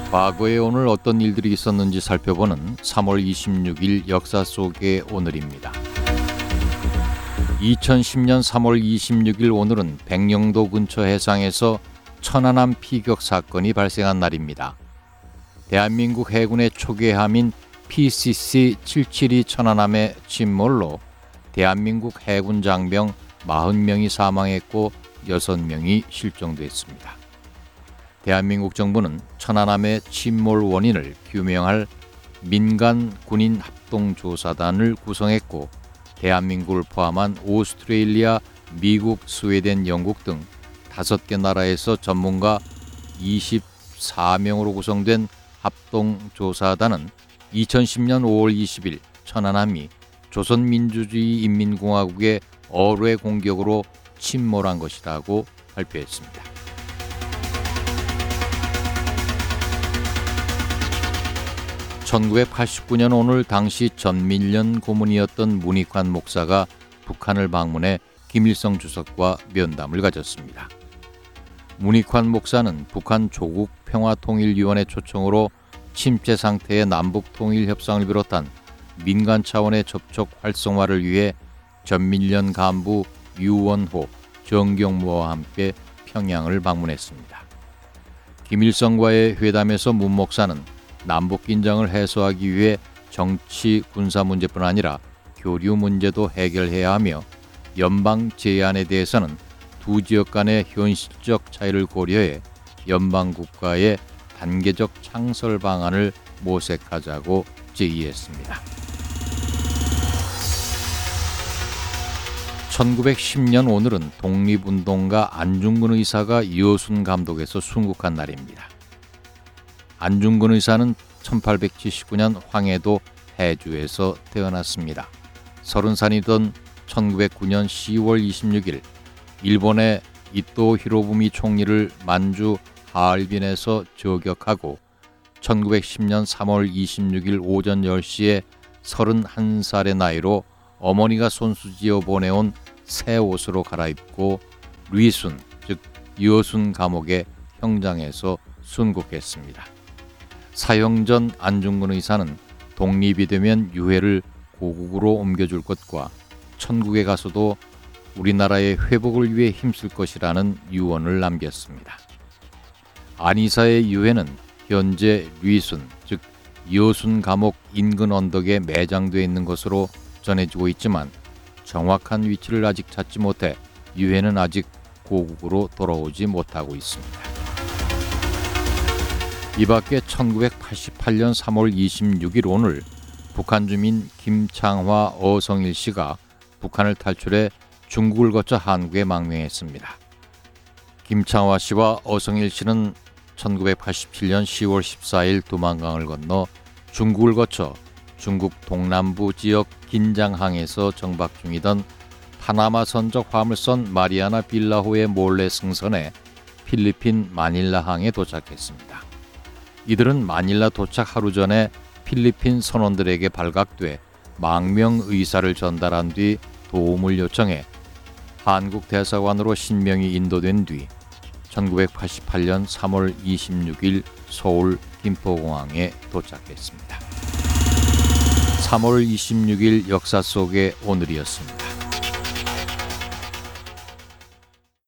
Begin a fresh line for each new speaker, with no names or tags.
과거에 오늘 어떤 일들이 있었는지 살펴보는 3월 26일 역사 속의 오늘입니다. 2010년 3월 26일 오늘은 백령도 근처 해상에서 천안함 피격 사건이 발생한 날입니다. 대한민국 해군의 초계함인 PCC-772 천안함의 침몰로 대한민국 해군 장병 40명이 사망했고 6명이 실종됐습니다. 대한민국 정부는 천안함의 침몰 원인을 규명할 민간 군인 합동조사단을 구성했고 대한민국을 포함한 오스트레일리아, 미국, 스웨덴, 영국 등 5개 나라에서 전문가 24명으로 구성된 합동조사단은 2010년 5월 20일 천안함이 조선민주주의인민공화국의 어뢰 공격으로 침몰한 것이라고 발표했습니다. 1989년 오늘 당시 전밀련 고문이었던 문익환 목사가 북한을 방문해 김일성 주석과 면담을 가졌습니다. 문익환 목사는 북한 조국 평화통일위원회 초청으로 침체 상태의 남북통일 협상을 비롯한 민간 차원의 접촉 활성화를 위해 전밀련 간부 유원호, 정경무와 함께 평양을 방문했습니다. 김일성과의 회담에서 문 목사는 남북 긴장을 해소하기 위해 정치, 군사 문제뿐 아니라 교류 문제도 해결해야 하며 연방 제안에 대해서는 두 지역 간의 현실적 차이를 고려해 연방 국가의 단계적 창설 방안을 모색하자고 제의했습니다. 1910년 오늘은 독립운동가 안중근 의사가 여순 감독에서 순국한 날입니다. 안중근 의사는 1879년 황해도 해주에서 태어났습니다. 30살이던 1909년 10월 26일 일본의 이토 히로부미 총리를 만주 하얼빈에서 저격하고 1910년 3월 26일 오전 10시에 31살의 나이로 어머니가 손수지어 보내온 새 옷으로 갈아입고 리순, 즉 여순 감옥의 형장에서 순국했습니다. 사형 전 안중근 의사는 독립이 되면 유해를 고국으로 옮겨줄 것과 천국에 가서도 우리나라의 회복을 위해 힘쓸 것이라는 유언을 남겼습니다. 안 의사의 유해는 현재 리순, 즉 여순 감옥 인근 언덕에 매장되어 있는 것으로 전해지고 있지만 정확한 위치를 아직 찾지 못해 유해는 아직 고국으로 돌아오지 못하고 있습니다. 이 밖에 1988년 3월 26일 오늘 북한 주민 김창화, 어성일 씨가 북한을 탈출해 중국을 거쳐 한국에 망명했습니다. 김창화 씨와 어성일 씨는 1987년 10월 14일 두만강을 건너 중국을 거쳐 중국 동남부 지역 긴장항에서 정박 중이던 파나마 선적 화물선 마리아나 빌라호에 몰래 승선해 필리핀 마닐라항에 도착했습니다. 이들은 마닐라 도착 하루 전에 필리핀 선원들에게 발각돼 망명 의사를 전달한 뒤 도움을 요청해 한국 대사관으로 신명이 인도된 뒤 1988년 3월 26일 서울 김포공항에 도착했습니다. 3월 26일 역사 속의 오늘이었습니다.